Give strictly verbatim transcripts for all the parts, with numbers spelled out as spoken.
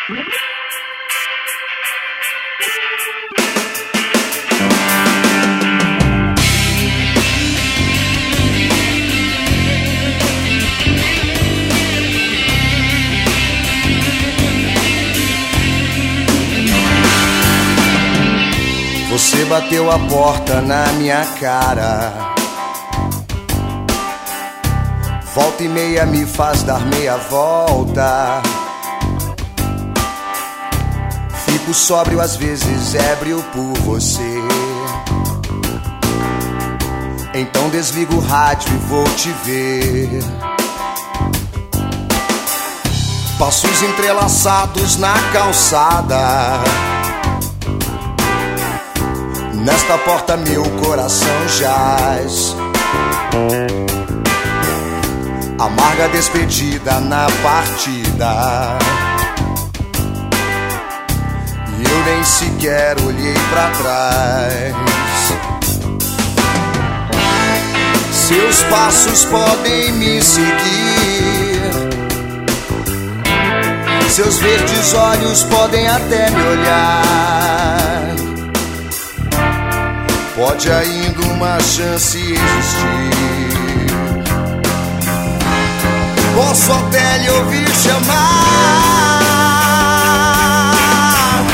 Você bateu a porta na minha cara. Volta e meia me faz dar meia volta. Fico sóbrio, às vezes ébrio por você. Então desligo o rádio e vou te ver. Passos entrelaçados na calçada. Nesta porta meu coração jaz. Amarga despedida na partida. E eu nem sequer olhei pra trás. Seus passos podem me seguir. Seus verdes olhos podem até me olhar. Pode ainda uma chance existir. Posso até lhe ouvir chamar.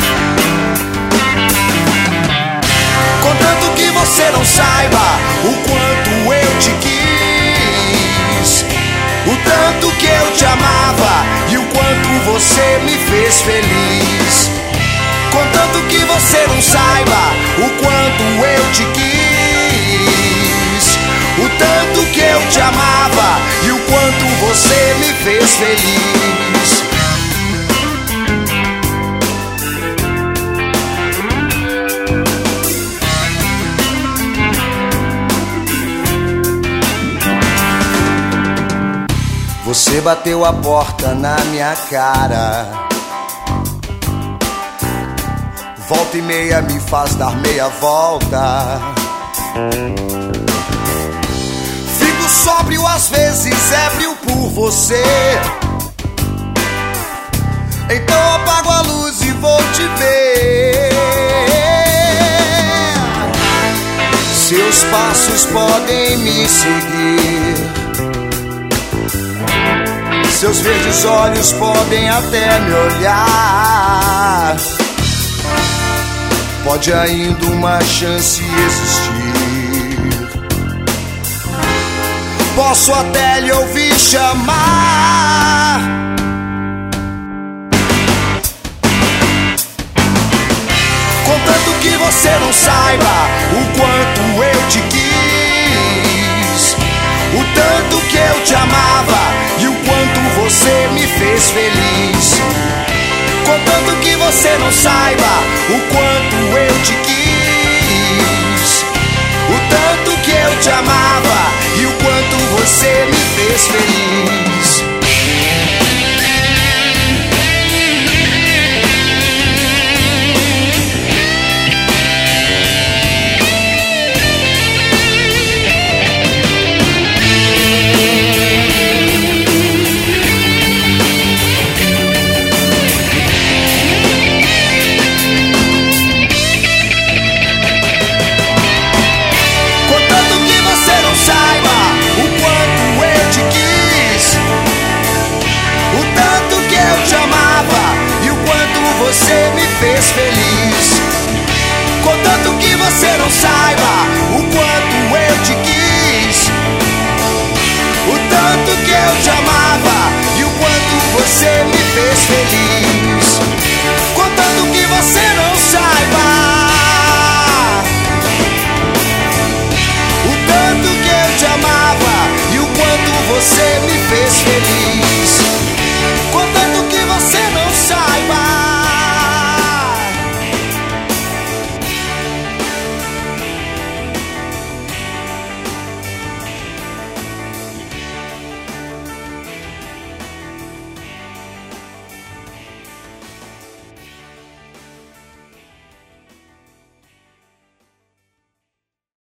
Contanto que você não saiba o quanto eu te quis, o tanto que eu te amava e o quanto você me fez feliz. Contanto que você não saiba o quanto eu te quis, o tanto que eu te amava e o quanto você me fez feliz. Você bateu a porta na minha cara. Volta e meia me faz dar meia volta. Fico sóbrio, às vezes ébrio por você. Então apago a luz e vou te ver. Seus passos podem me seguir. Seus verdes olhos podem até me olhar. Pode ainda uma chance existir. Posso até lhe ouvir chamar. Contanto que você não saiba o quanto eu te quis, o tanto que eu te amava e o quanto você me fez feliz. Contanto que você não saiba o quanto eu te quis, o tanto que eu te amava e o quanto você me fez feliz. Você me fez feliz. Contanto que você não saiba o quanto eu te quis, o tanto que eu te amava e o quanto você me fez feliz.